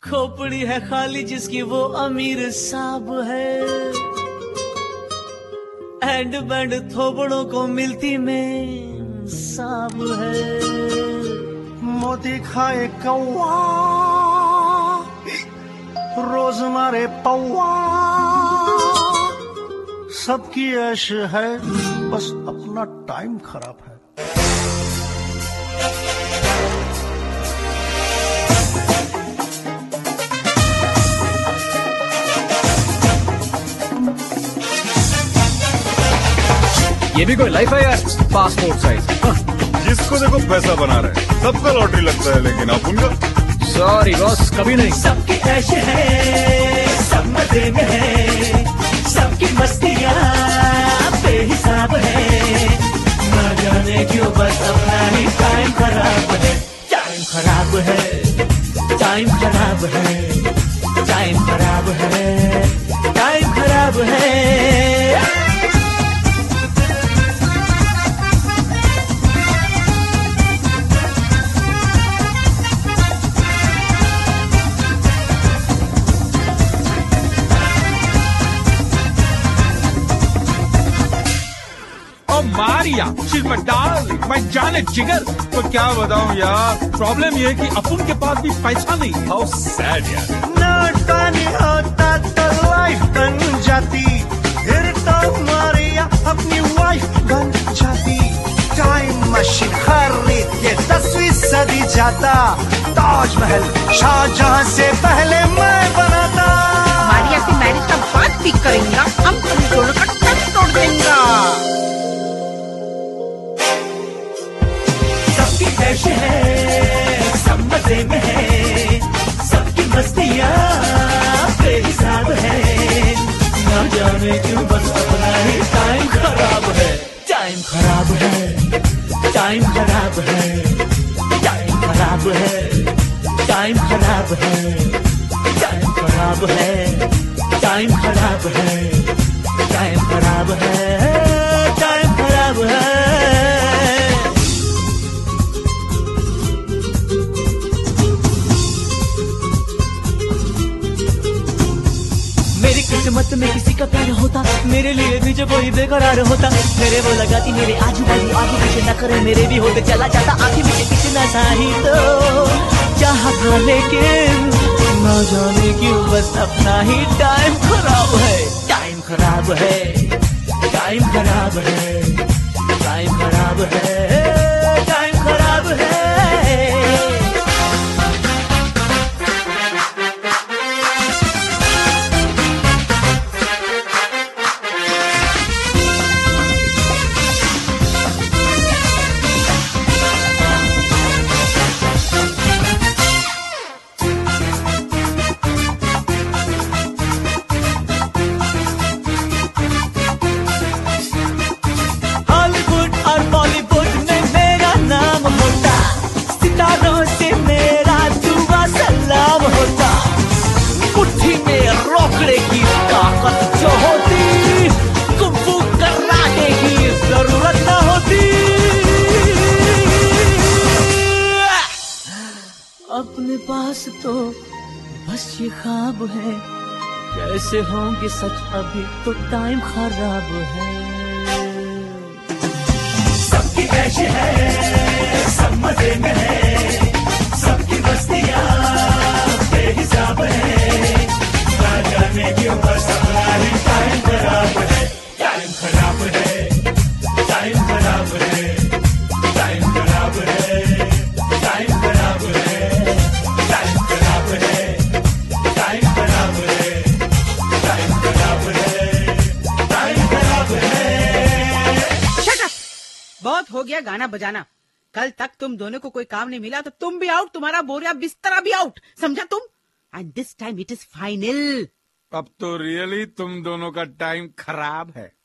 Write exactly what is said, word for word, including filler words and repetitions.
खोपड़ी है खाली जिसकी वो अमीर साब है। एंड बैंड थोबड़ों को मिलती में साब है। मोती खाए कौवा रोज मारे पौवा, सबकी ऐश है बस अपना टाइम खराब है। ये भी कोई लाइफ है यार, पासपोर्ट साइज। जिसको देखो पैसा बना रहे, सबका लॉटरी लगता है लेकिन आप उनका। सॉरी बॉस, कभी नहीं। सबकी ऐश है, सब मजे में है, सबकी मस्तियाँ बेहिसाब है। ना जाने क्यों बस अपना ही टाइम खराब है। टाइम खराब है, टाइम खराब है, टाइम खराब है, टाइम खराब है। Maria, she's my darling, my जाने जिगर। तो क्या बताऊं यार, प्रॉब्लम ये है कि अपुन के पास भी पैसा नहीं। How sad यार। ना पानी होता तो लाइफ बन जाती, फिर तो मारिया अपनी वाइफ बन जाती। टाइम मशीन खरीद के दसवीं सदी जाता, ताजमहल शाहजहां से पहले मैं बनाता। मारिया से मैरिज का बात भी करेंगे, हम तुम दोनों का टच तोड़ देंगे। ऐश है, सब मजे में है, सबकी मस्तियाँ बेहिसाब है। ना जाने क्यों बस अपना ही टाइम खराब है। टाइम खराब है, टाइम खराब है, टाइम खराब है, टाइम खराब है, टाइम खराब है, टाइम खराब है, टाइम खराब है, टाइम खराब है। किस्मत में किसी का प्यार होता, मेरे लिए भी जो कोई बेकरार होता। मेरे वो लगाती मेरे आजू बाजू, आगे पीछे न करे मेरे भी होते चला जाता। आगे पीछे कितना साही तो चाह था लेकिन न जाने क्यों बस अपना ही टाइम खराब है। टाइम खराब है, टाइम खराब है, टाइम खराब है, टाइम खराब है। अपने पास तो बस ये ख्वाब है, कैसे होंगे सच अभी तो टाइम खराब है। सबकी ऐश है, सब मजे में है, सबकी मस्तियाँ बेहिसाब है। ना जाने क्यों बस अपना ही टाइम खराब है। टाइम खराब है, टाइम खराब है, टाइम खराब है, टाइम खराब है, टाइम खराब है, टाइम खराब है, टाइम खराब है, टाइम खराब है। Shut up! बहुत हो गया गाना बजाना। कल तक तुम दोनों को कोई काम नहीं मिला तो तुम भी आउट, तुम्हारा बोरिया बिस्तरा भी आउट, समझा तुम? And this time it is final. अब तो रियली तुम दोनों का टाइम खराब है।